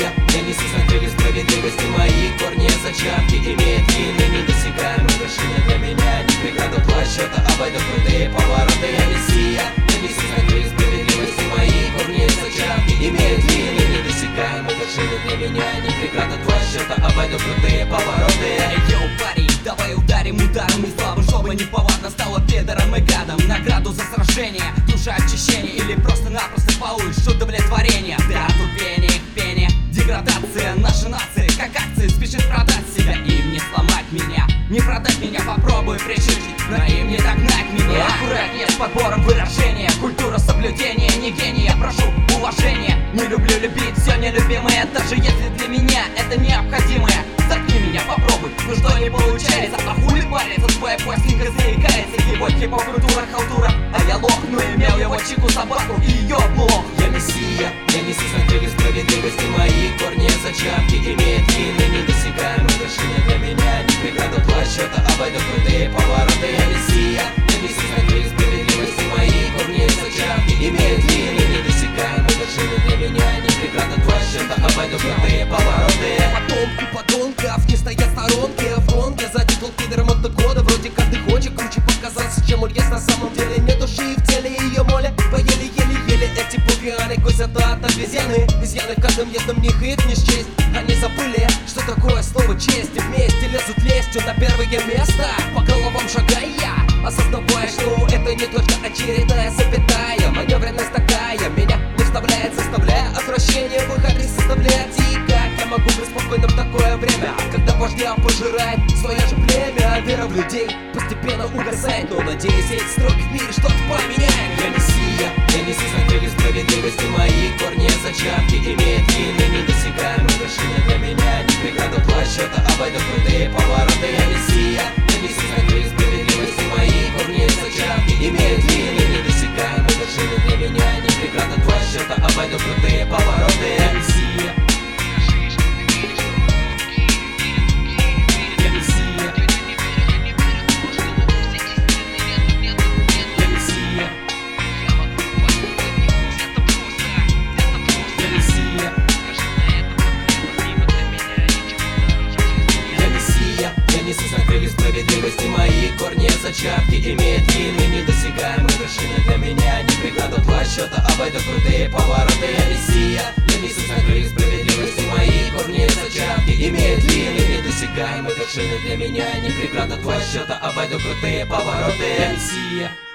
Мессия, я несусь на крыльях справедливости. Мои корни зачатки имеют длинные недосягаемые вершины. Для меня не преграда, два счета, обойду крутые повороты. Я Мессия, я несусь на крыльях справедливости. Мои корни зачатки имеют длинные недосягаемые вершины. Для меня не преграда, два счета, обойду крутые повороты. Йоу, парень, давай ударим ударом не слабым, чтобы неповадно стало пидором и гадом. Награду за сражение, душа очищение или просто-напросто получишь удовлетворение. Да, тут пение, деградация нашей нации, как акции спешит продать себя. Им не сломать меня, не продать меня, попробуй пришибить, но им не догнать меня. Аккуратнее с подбором выражения, культура соблюдения, не гений, я прошу уважения. Не люблю любить все нелюбимое, даже если для меня это необходимое. Заткни меня, попробуй, ну что не получается, а хули парится, твоя пластинка заикается. Его хип-хоп-культура, халтура, а я лох, но имел его чику собаку и ее блох. Я Мессия, я несусь на крыльях справедливости. Мои корни зачатки имеют длинные недосягаемые вершины. Для меня не преграда, два счета, обойду крутые повороты. Я Мессия, я несусь на крыльях справедливости. Мои корни зачатки имеют длинные недосягаемые вершины. Для меня не преграда, два счета, обойду крутые повороты. Потомки подонков не стоят в сторонке, в гонке за титул пидором от года. Вроде каждый хочет круче показаться, чем он есть на самом деле. Нет души в теле, ее моля поели еле-еле. Эти пуганы косят от обезьяны. Изъяны в каждом едном них их не счесть. Они забыли, что такое слово честь. И вместе лезут лестью на первое место, по головам шагая, осознавая, что это не только очередная запятая. Маневренность такая меня не вставляет, заставляя отвращение в их адрес составлять. И как я могу быть спокойным в такое время, когда вождя пожирает свое же племя? Вера в людей постепенно угасает, но надеюсь, эти строки в мире что-то поменяет. Я Мессия, я несусь на крыльях справедливости. Мои корни зачатки имеют длинные недосягаемые вершины. Для меня не преграда, два счета, обойду крутые повороты. Я Мессия, я несусь на крыльях справедливости. Мои корни зачатки имеют длинные недосягаемые вершины. Для меня не преграда, два счета, обойду крутые повороты. Я Мессия. Несусь на крыльях справедливости. Мои корни зачатки имеют длинные недосягаемые вершины. Для меня не преграда, два счета, обойду крутые повороты. Я Мессия, я несусь на крыльях справедливости. Мои корни зачатки имеют длинные недосягаемые вершины. Для меня не преграда, два счета, обойду крутые повороты. Я Мессия.